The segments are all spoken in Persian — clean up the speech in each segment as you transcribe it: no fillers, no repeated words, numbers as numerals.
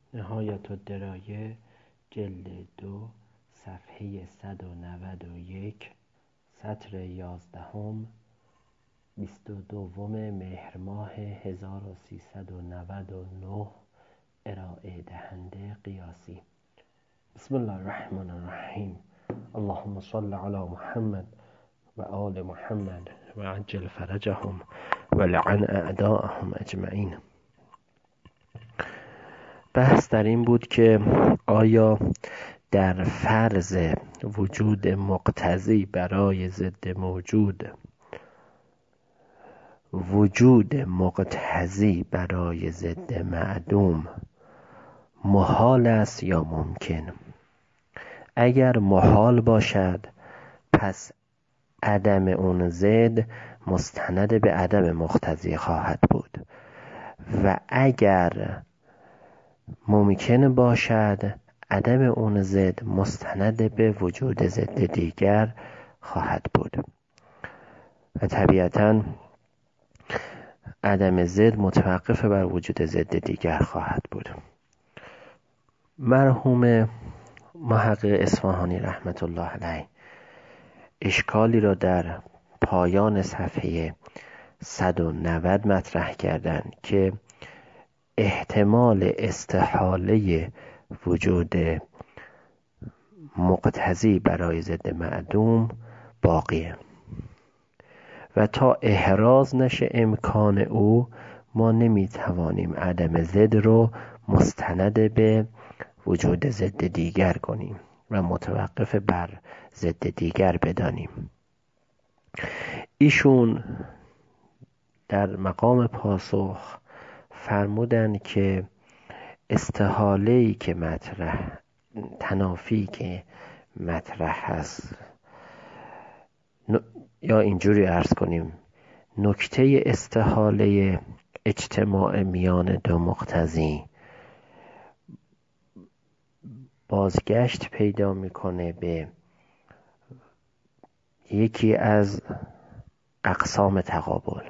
نهایت الدرایه جلد 2 صفحه 191 سطر 11 22 مهر ماه 1399 ارائه دهنده قیاسی. بسم الله الرحمن الرحیم. اللهم صل علی محمد و آل محمد و عجل فرجهم و لعن اعداءهم اجمعین. بحث در این بود که آیا در فرض وجود مقتضی برای ضد موجود، وجود مقتضی برای ضد معدوم محال است یا ممکن؟ اگر محال باشد پس عدم اون ضد مستند به عدم مقتضی خواهد بود و اگر ممکن باشد عدم اون ضد مستند به وجود ضد دیگر خواهد بود و طبیعتاً عدم ضد متوقف بر وجود ضد دیگر خواهد بود. مرحوم محقق اصفهانی رحمت الله علیه اشکالی را در پایان صفحه 190 مطرح کردند که احتمال استحاله وجود مقتضی برای ضد معدوم باقیه و تا احراز نشه امکان او ما نمیتوانیم عدم ضد رو مستند به وجود ضد دیگر کنیم و متوقف بر ضد دیگر بدانیم. ایشون در مقام پاسخ فرمودن که استحاله‌ای که مطرح، تنافی که مطرح هست، یا اینجوری عرض کنیم نکته استحاله اجتماع میان دو مقتضی بازگشت پیدا میکنه به یکی از اقسام تقابل.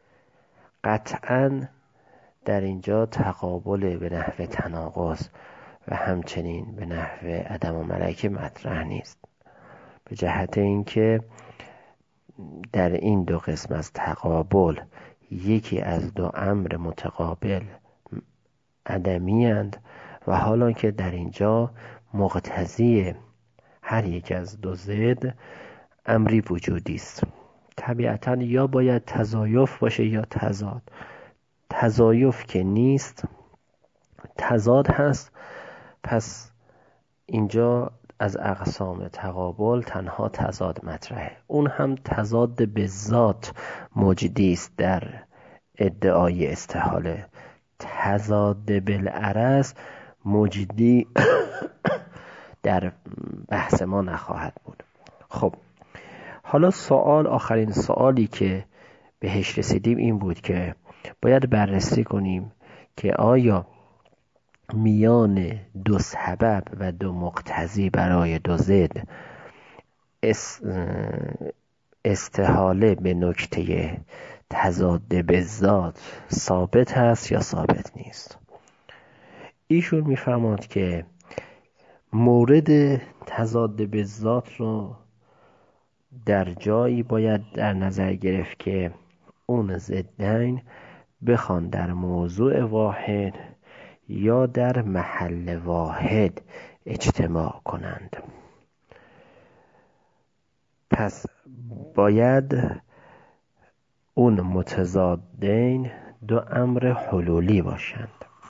قطعاً در اینجا تقابل به نحو تناقض و همچنین به نحو عدم و ملکه مطرح نیست، به جهت اینکه در این دو قسم از تقابل یکی از دو امر متقابل عدمی اند و حالا که در اینجا مقتضی هر یک از دو ضد امری وجودی است، طبیعتاً یا باید تضایف باشه یا تضاد. تضایف که نیست، تضاد هست، پس اینجا از اقسام تقابل تنها تضاد مطرحه. اون هم تضاد به ذات موجودی است در ادعای استحاله. تضاد بالعرض موجودی در بحث ما نخواهد بود. خب حالا آخرین سوالی که بهش رسیدیم این بود که باید بررسی کنیم که آیا میان دو سبب و دو مقتضی برای دو ضد استحاله به نکته تضاد به ذات ثابت هست یا ثابت نیست. ایشون میفرماد که مورد تضاد به ذات رو در جایی باید در نظر گرفت که اون ضدین بخوان در موضوع واحد یا در محل واحد اجتماع کنند. پس باید اون متضادین دو امر حلولی باشند،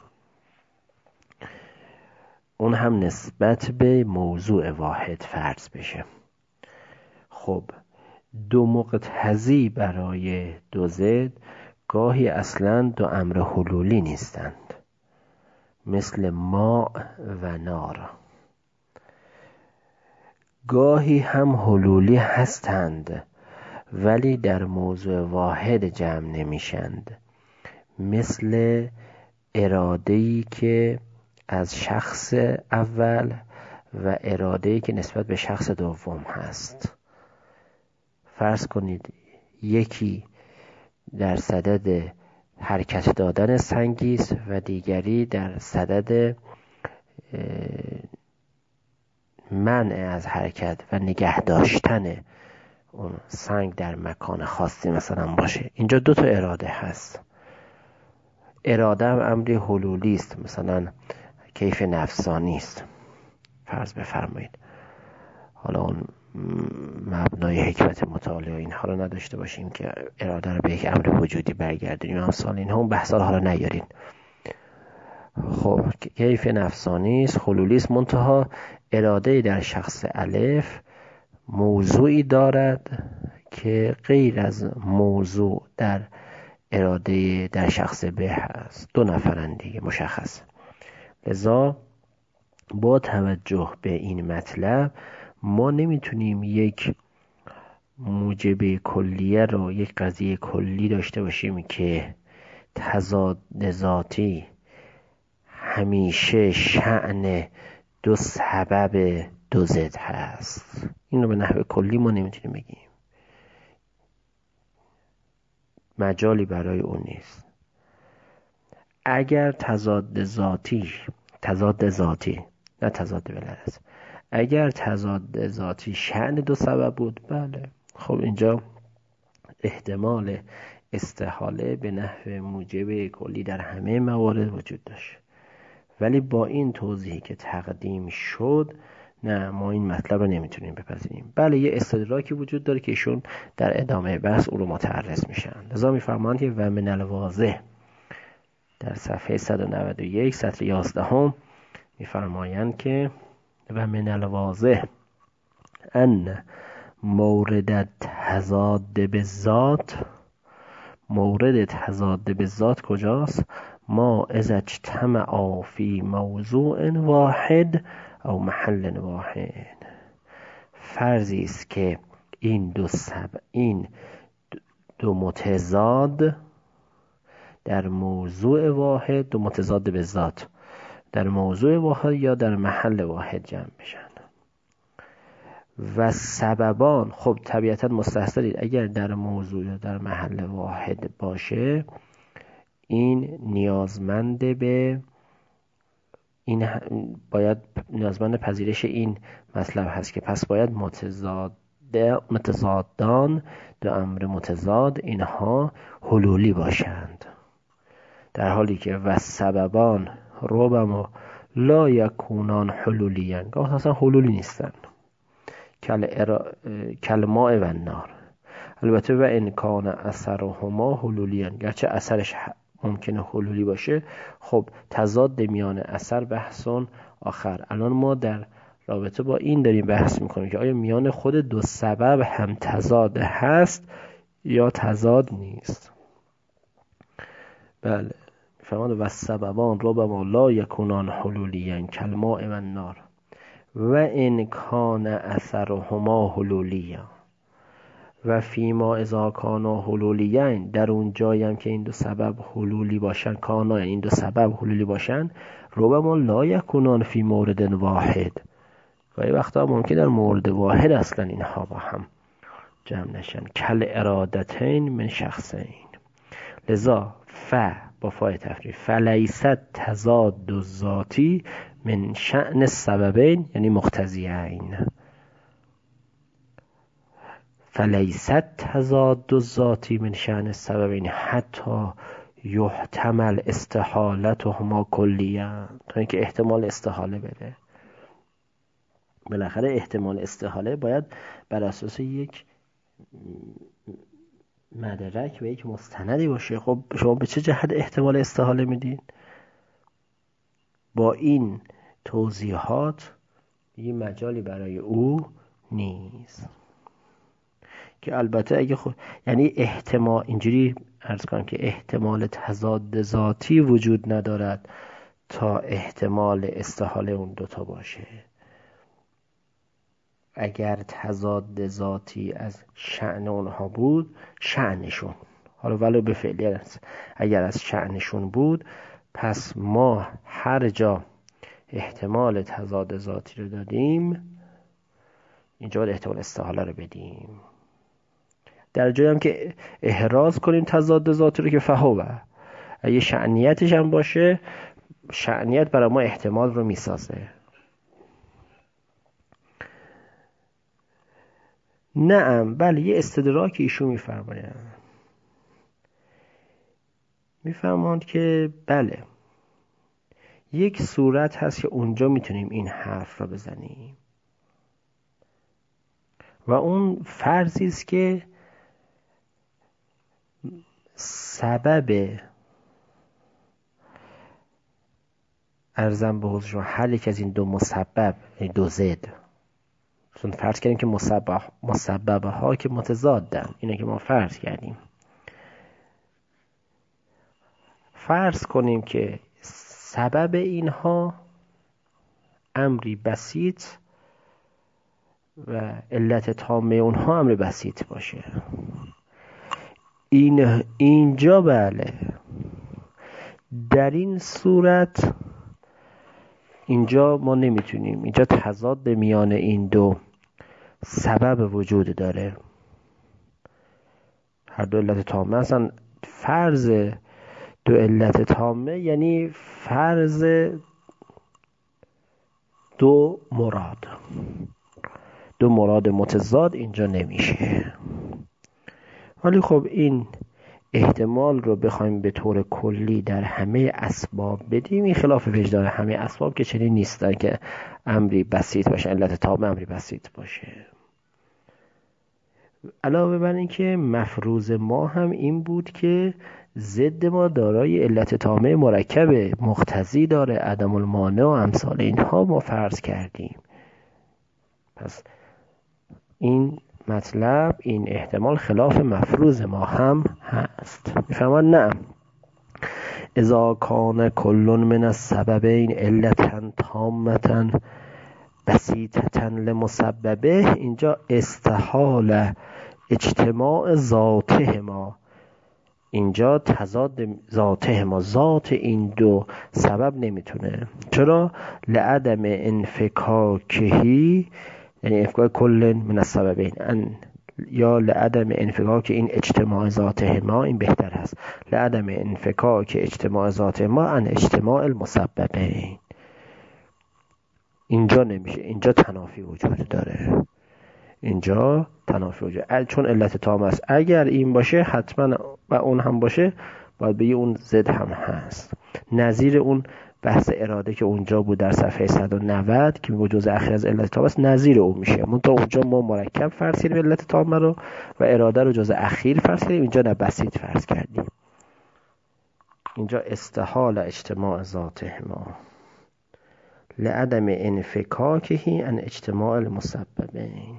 اون هم نسبت به موضوع واحد فرض بشه. خب دو مقتضی برای دو ضد گاهی اصلا دو امر حلولی نیستند، مثل ماء و نار. گاهی هم حلولی هستند ولی در موضوع واحد جمع نمیشند، مثل اراده‌ای که از شخص اول و اراده‌ای که نسبت به شخص دوم هست. فرض کنید یکی در صدد حرکت دادن سنگی است و دیگری در صدد منع از حرکت و نگه داشتن اون سنگ در مکان خاصی مثلا باشه. اینجا 2 تا اراده هست. اراده هم امری حلولی است، مثلا کیف نفسانی است. فرض بفرمایید حالا اون مبنای حکمت مطالعه اینها رو نداشته باشیم که اراده رو به یک امر وجودی برگردونیم، امثال اینها، اون بحثا رو حالا نیارین. خب کیف نفسانی است، حلولی است، منتها اراده در شخص الف موضوعی دارد که غیر از موضوع در اراده در شخص به هست. 2 نفرن دیگه، مشخص. لذا با توجه به این مطلب ما نمیتونیم یک موجب کلیه رو، یک قضیه کلی داشته باشیم که تضاد ذاتی همیشه شأن 2 سبب 2 ضد هست. این رو به نحو کلی ما نمیتونیم بگیم، مجالی برای اون نیست. اگر تضاد ذاتی نه تضاد بلرز، اگر تضاد ذاتی شأن 2 سبب بود، بله، خب اینجا احتمال استحاله به نحو موجب کلی در همه موارد وجود داشت. ولی با این توضیحی که تقدیم شد، نه، ما این مطلب رو نمیتونیم بپذیریم. بله، یه استدراکی وجود داره که ایشون در ادامه بحث او رو متعرض میشن. لذا میفرمایند که و من الواضح در صفحه 191 سطر 11 میفرمایند که و من الواضح ان مورد تضاد بالذات، مورد تضاد بالذات کجاست؟ ما اذا اجتمع فی موضوع واحد او محل واحد. فرضی است که این دو متضاد در موضوع واحد، 2 متضاد به ذات در موضوع واحد یا در محل واحد جمع بشن. و سببان، خب طبیعتا مستحضرید اگر در موضوع یا در محل واحد باشه، این نیازمند نیازمند پذیرش این مطلب هست که پس باید متضادان، 2 امر متضاد، اینها حلولی باشند، در حالی که و سببان ربما لا یکونان حلولیان، گاه اصلا حلولی نیستن، کلماء و النار. البته و انکان اثرهما حلولیان، گرچه اثرش ممکنه حلولی باشه، خب تضاد میان اثر بحثون آخر. الان ما در رابطه با این داریم بحث میکنیم که آیا میان خود 2 سبب هم تضاد هست یا تضاد نیست. بله، فرمان و سببان ربما لا یکونان حلولیان کلماء و النار و انکان اثرهما حلولیان و فیما اذا کانا حلولیین، در اون جایی هم که این 2 سبب حلولی باشن، کانا این 2 سبب حلولی باشن، ربما لا یکونان فی مورد واحد، و این وقتا ممکن در مورد واحد اصلا اینها با هم جمع نشن، کل ارادتین من شخصین. لذا با فای تفریع فلیست تضاد ذاتی من شأن السببین، یعنی مقتضیین. فلیست تضاد ذاتی من شأن السببین حتی یحتمل استحالتهما کلیاً، تا اینکه احتمال استحاله بده. بالاخره احتمال استحاله باید بر اساس یک مدرک و یک مستندی باشه. خب شما به چه جهت احتمال استحاله میدین؟ با این توضیحات یه مجالی برای او نیست. که البته اگه یعنی احتمال، اینجوری عرض کنم که احتمال تضاد ذاتی وجود ندارد تا احتمال استحاله اون 2 تا باشه. اگر تضاد ذاتی از شأن اونها بود، شأنشون، حالا ولو به فعلی است، اگر از شأنشون بود، پس ما هر جا احتمال تضاد ذاتی رو دادیم، اینجا باید احتمال استحاله رو بدیم. در جایی هم که احراز کنیم تضاد ذاتی رو که فهوه، اگه شأنیتش هم باشه شأنیت برای ما احتمال رو میسازه. نعم، بله، یه استدراک ایشون میفرمایند که بله، یک صورت هست که اونجا میتونیم این حرف را بزنیم و اون فرضی است که سبب ارزم به حضور شما هر یک از این دو مسبب، یعنی دو ضد، چون فرض کردیم که مسببه ها که متضادن، اینه که ما فرض کردیم. فرض کنیم که سبب اینها امری بسیط و علت تامه اونها امر بسیط باشه. اینجا بله، در این صورت اینجا ما نمیتونیم، اینجا تضاد میان این دو سبب وجود داره، هر دو علت تامه هستن. فرض دو علت تامه یعنی فرض دو مراد متضاد اینجا نمیشه. ولی خب این احتمال رو بخوایم به طور کلی در همه اسباب بدیم، این خلاف وجدان همه اسباب که چنین نیستن که امری بسیط باشه، علت تامه امری بسیط باشه. علاوه بر این که مفروض ما هم این بود که ضد ما دارای علت تامه مرکب مقتضی داره، عدم المانع و امثال اینها ما فرض کردیم. پس این مطلب، این احتمال خلاف مفروض ما هم هست. میفهمن؟ نه، اذا کان کل من السببین علتا تامتا بسیطتا لمسببه، اینجا استحال اجتماع ذاتهما، اینجا تضاد ذاتهما، ذات این دو سبب نمیتونه. چرا؟ لعدم انفکاکهی، یعنی انفکاک کل من السببین، یا لعدم انفکاک این اجتماع ذاتهما، این بهتر هست، لعدم انفکاک اجتماع ذاتهما ان اجتماع المسببین. اینجا نمیشه، اینجا تنافی وجود داره، اینجا تنافی وجود، چون علت تام است. اگر این باشه حتما و اون هم باشه باید بگی اون ضد هم هست. نظیر اون بحث اراده که اونجا بود در صفحه 190 که میگه جزء اخیر از علت تام است، نظیر اون میشه. تا اونجا ما مرکب فرض کردیم علت تام رو و اراده رو جزء اخیر فرض کردیم، اینجا نه بسیط فرض کردیم. اینجا استحال اجتماع ذاتهما لعدم انفکاکهی ان اجتماع المسببین.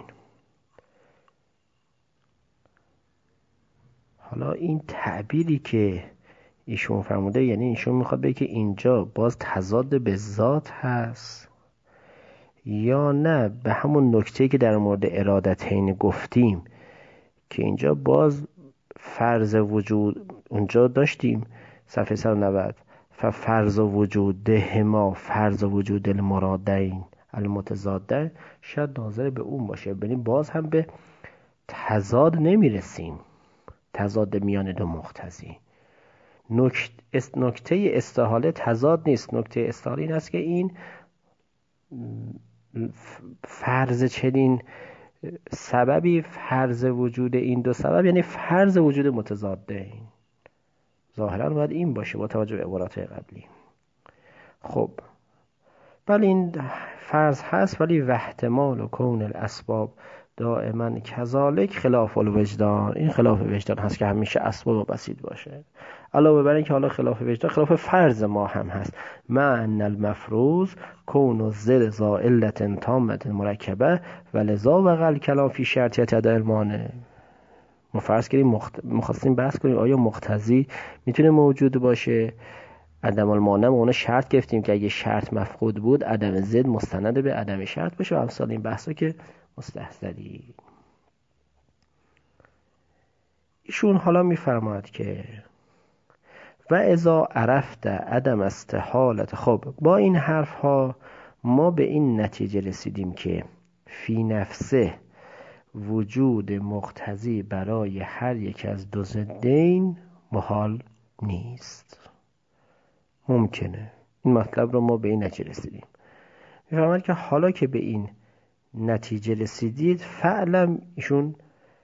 حالا این تعبیری که ایشون فرموده، یعنی ایشون میخواد بگه که اینجا باز تضاد به ذات هست یا نه به همون نکته‌ای که در مورد ارادتین گفتیم که اینجا باز فرض وجود اونجا داشتیم صفحه 190 فرض وجودهما فرض وجود المرادین المتضادین، شاید ناظر به اون باشه. یعنی باز هم به تضاد نمیرسیم، تضاد میان دو مقتضی. نکته استحاله تضاد نیست، نکته استحاله این است که این فرض چنین سببی، فرض وجود این دو سبب یعنی فرض وجود متضادین، ظاهرا باید این باشه با توجه به عبارات قبلی. خب بله این فرض هست، ولی و احتمال و کون الاسباب دائما کذالک خلاف الوجدان، این خلاف وجدان هست که همیشه اسباب بسیط باشه. علاوه بر این که حالا خلاف وجدان خلاف فرض ما هم هست، مع ان المفروض کون الضد ذا علت تامه مرکبه و لذا وقع الکلام فی شرطیت اداء المانع. ما فرض کردیم مخواستیم بحث کنیم آیا مقتضی میتونه موجود باشه، عدم المانع اون شرط گرفتیم که اگه شرط مفقود بود عدم ضد مستند به عدم شرط باشه و امثال این بحثا که مستحضری. ایشون حالا میفرماید که و اذا عرفت عدم استحالت. خب با این حرف ها ما به این نتیجه رسیدیم که فی نفسه وجود مقتضی برای هر یک از دو ضدین محال نیست، ممکنه این مطلب رو ما به این نتیجه رسیدیم. میفهمند که حالا که به این نتیجه رسیدید، فعلا ایشون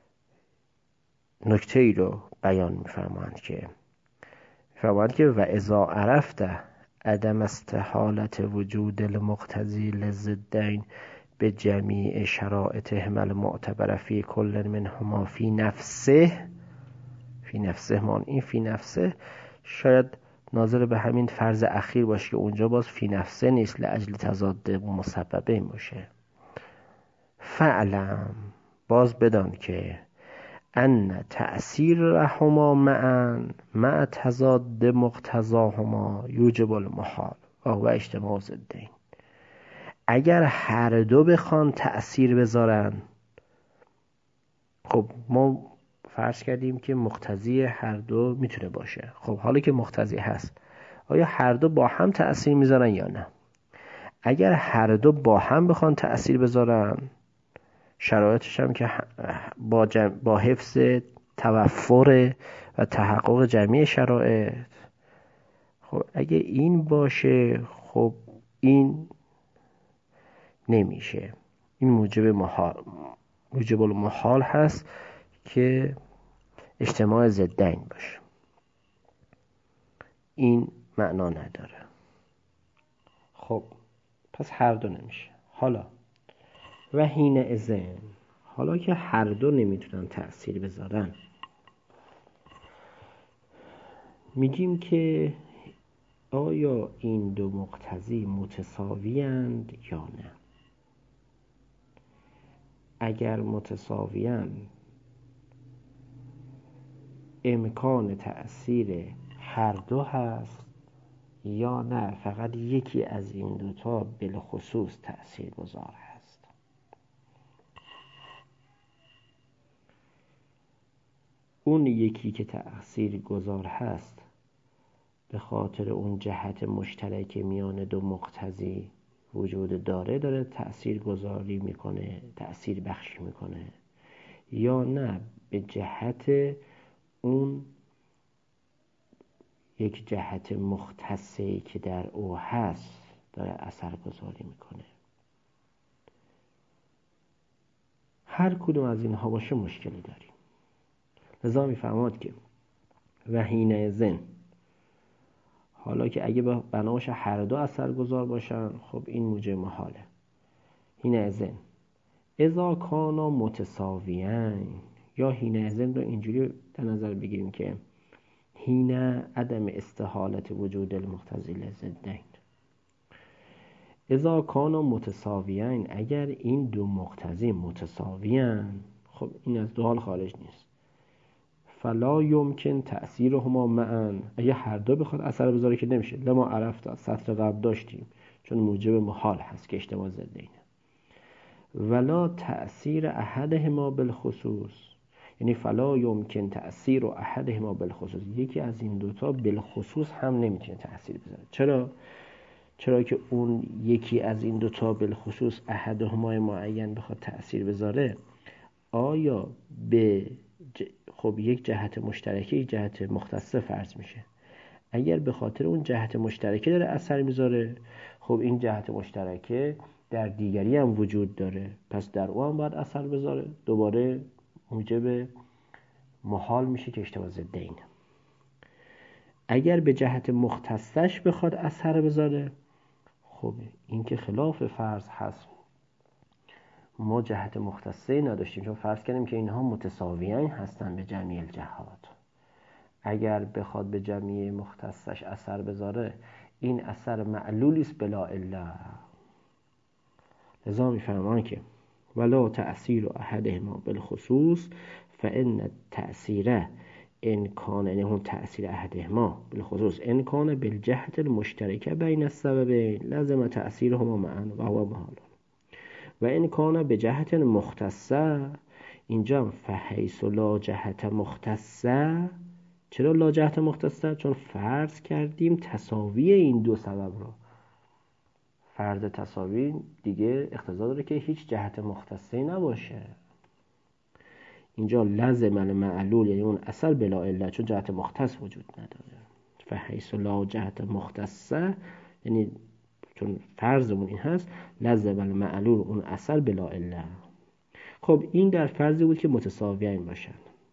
نکته ای رو بیان میفرمایند که و اذا عرفت عدم استحالت وجود المقتضی للضدین به جمیع شرائطهما المعتبره فی کل منهما فی نفسه مان. این فی نفسه شاید ناظر به همین فرض اخیر باشه که اونجا باز فی نفسه نیست، لاجل تضاد و مسببه باشه. فعلم، باز بدان که ان تأثیرهما معا مع تضاد مقتضاهما یوجب المحال و اجتماع ضدین. اگر هر دو بخوان تأثیر بذارن، خب ما فرض کردیم که مقتضی هر دو میتونه باشه. خب حالا که مقتضی هست، آیا هر دو با هم تأثیر میذارن یا نه؟ اگر هر دو با هم بخوان تأثیر بذارن، شرایطش هم که با حفظ توفر و تحقق جمعی شرایط، خب اگه این باشه، خب این نمیشه. این موجب المحال هست که اجتماع ضدین باشه. این معنا نداره. خب پس هر دو نمیشه. حالا و حینئذ، حالا که هر دو نمیتونن تأثیر بذارن، میگیم که آیا این دو مقتضی متساویند یا نه؟ اگر متساویند، امکان تأثیر هر دو هست یا نه فقط یکی از این دوتا بالخصوص تأثیر گذار هست؟ اون یکی که تأثیر گذار هست به خاطر اون جهت مشترک میان دو مقتضی وجود داره تأثیر گذاری میکنه، تأثیر بخشی میکنه، یا نه به جهت اون یک جهت مختصی که در او هست داره اثر گذاری میکنه؟ هر کدوم از اینها باشه مشکلی داریم. لذا میفهمد که و حینئذ، حالا که اگه بناش هر دو اثر گذار باشن، خب این موجب محاله. حینئذ اذا کانا متساویین، یا حینئذ رو اینجوری در نظر بگیریم که حین عدم استحالت وجود المقتضی للضدین. اذا کانا متساویین، اگر این دو مقتضی متساویین، خب این از دو حال خارج نیست. فلا یمکن تأثیرهما معا، اگه هر دو بخواد اثر بذاره که نمیشه. لما عرفت سطر قبل داشتیم، چون موجب محال هست که اجتماع ضدینه. ولا تأثیر احدهما بالخصوص، یعنی فلا یمکن تأثیر احدهما بالخصوص، یکی از این دوتا بالخصوص هم نمیتونه تأثیر بذاره. چرا که اون یکی از این دوتا بالخصوص احدهما معین بخواد تأثیر بذاره، آیا به خب یک جهت مشترکه یک جهت مختصه فرض میشه. اگر به خاطر اون جهت مشترکه داره اثر میذاره، خب این جهت مشترکه در دیگری هم وجود داره، پس در او هم باید اثر بذاره. دوباره موجب محال میشه که اجتماع ضدین. اگر به جهت مختصش بخواد اثر بذاره، خب این که خلاف فرض هست. ما جهت مختصه نداشتیم، چون فرض کردیم که اینها متساویین هستن به جمیع الجهات. اگر بخواد به جمیع مختصش اثر بذاره، این اثر معلولی است بلا الا. لذا میفهمان که ولا تأثیر احدهما بالخصوص فان تأثیر ان کان، یعنی هم تأثیر احدهما بالخصوص ان کان بالجهت المشترکه بین السببین لازم تأثیرهما معا و هو محال. و این کان به جهت مختصه، اینجا فحیث لا جهت مختصه. چرا لا جهت مختصه؟ چون فرض کردیم تساوی این دو سبب رو. فرض تساوی دیگه اقتضا داره که هیچ جهت مختصه نباشه. اینجا لازم المعلول، یعنی اون اثر بلا علت، چون جهت مختص وجود نداره. فحیث لا جهت مختصه یعنی چون فرضمون این هست لزم المعلول اون اثر بلا اله. خب این در فرضی بود که متساویین باشن.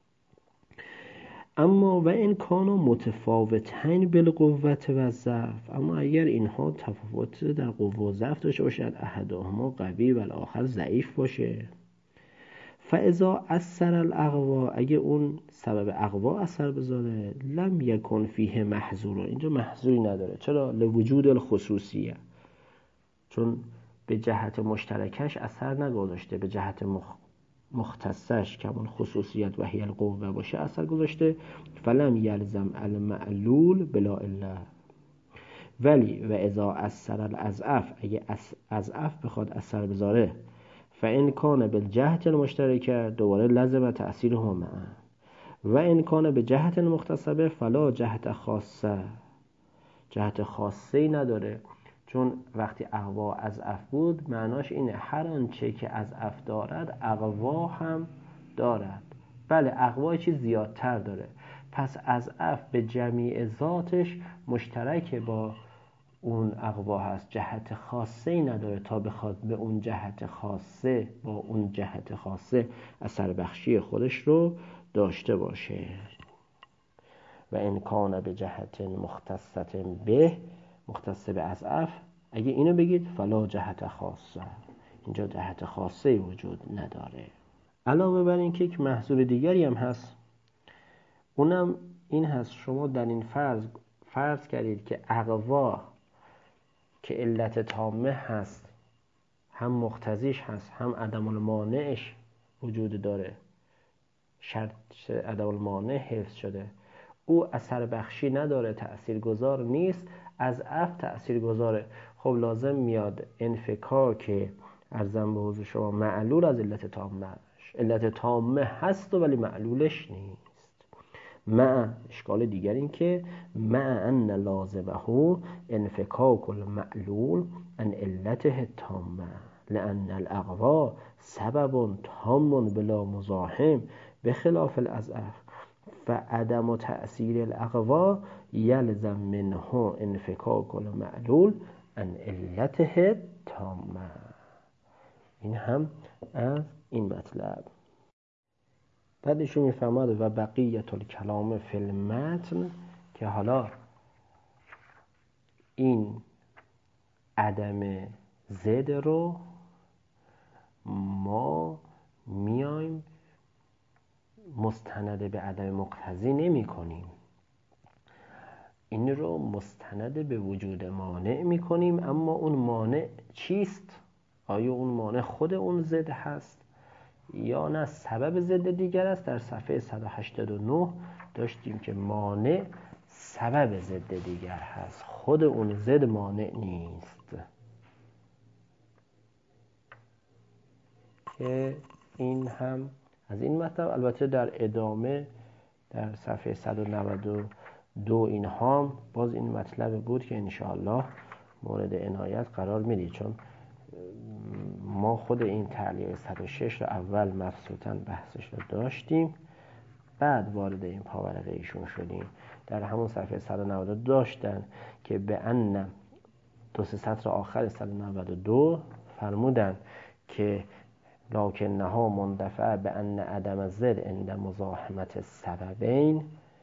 اما و این کانو متفاوتین بالقوت و ضعف، اما اگر اینها تفاوت در قوه و ضعف داشته باشد، احدهما قوی و الاخر ضعیف باشه، فاذا اثر الاقوا، اگه اون سبب اقوا اثر بذاره، لم یکن فیه محظور، اینجا محظوری نداره. چرا؟ لوجود الخصوصیه، چون به جهت مشترکش اثر نگذاشته، به جهت مختصش که اون خصوصیت و هی القوه باشه اثر گذاشته. فلم یلزم المعلول بلا اله. ولی و اذا اثر الاضعف، اگه اضعف بخواد اثر بذاره، فان کان بالجهت المشترکه، دوباره لازم تأثیره معا. و ان کان به جهت مختصه فلا جهت خاصه، جهت خاصه ای نداره. چون وقتی اقوا اضعف بود معناش اینه هر آنچه که اضعف دارد اقوا هم دارد. بله اقوا چیز زیادتر داره، پس اضعف به جمیع ذاتش مشترک با اون اقوا هست، جهت خاصه ای نداره تا بخواد به اون جهت خاصه با اون جهت خاصه اثر بخشی خودش رو داشته باشه. و ان کان به جهت مختصه به، مختص به اضعف، اگه اینو بگید فلا جهت خاصه، اینجا جهت خاصه وجود نداره. علاوه بر این که یک محظور دیگری هم هست، اونم این هست شما در این فرض کردید که اقوا که علت تامه هست، هم مقتضیش هست هم عدم المانعش وجود داره، شرط عدم المانع حفظ شده، او اثر بخشی نداره، تأثیر گذار نیست، از اف تأثیر گذاره. خب لازم میاد انفکاک ارزم به حضور شما معلول از علت تامه، علت تامه هست ولی معلولش نیست. مع اشکال دیگر این که مع ان لازمه انفکاک المعلول ان علته تامه، لان الاقوا سبب تام بلا مزاحم بخلاف الاضعف، فعدم تأثیر الاقوا یلزم منه انفکاک المعلول ان علته تامه. این هم از این مطلب. بعدشون میفهمد و بقیت الکلام فی المتن، که حالا این عدم زد رو ما میایم مستند به عدم مقتضی نمی کنیم، این رو مستند به وجود مانع می کنیم. اما اون مانع چیست؟ آیا اون مانع خود اون زد هست یا نه سبب ضد دیگر است؟ در صفحه 189 داشتیم که مانع سبب ضد دیگر هست، خود اون ضد مانع نیست. که این هم از این مطلب. البته در ادامه در صفحه 192 اینها باز این مطلب بود که انشاءالله مورد عنایت قرار میدید، چون ما خود این تعلیق 106 رو اول مبسوطاً بحثش رو داشتیم، بعد وارد این پاورقه ایشون شدیم. در همون صفحه 192 داشتن که به ان دو سه سطر آخر 192 فرمودن که لکنها مندفع به ان عدم زد عند مزاحمت السببین،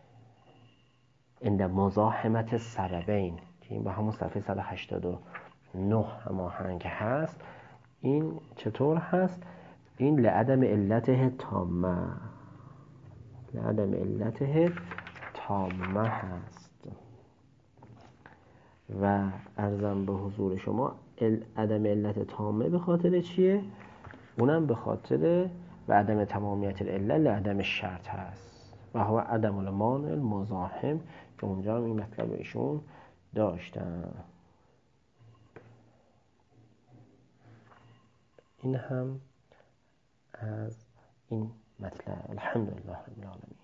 عند مزاحمت السببین، که این با همون صفحه 189 هماهنگ هست. این چطور هست؟ این لعدم علته تامه، لعدم علته تامه هست. و عرضم به حضور شما عدم علت تامه به خاطر چیه؟ اونم به خاطر و عدم تمامیت العله لعدم شرط هست و هو عدم المانع المزاحم، که اونجا هم این مطلب ایشون داشتن. این هم از این مطلب. الحمدلله رب العالمین.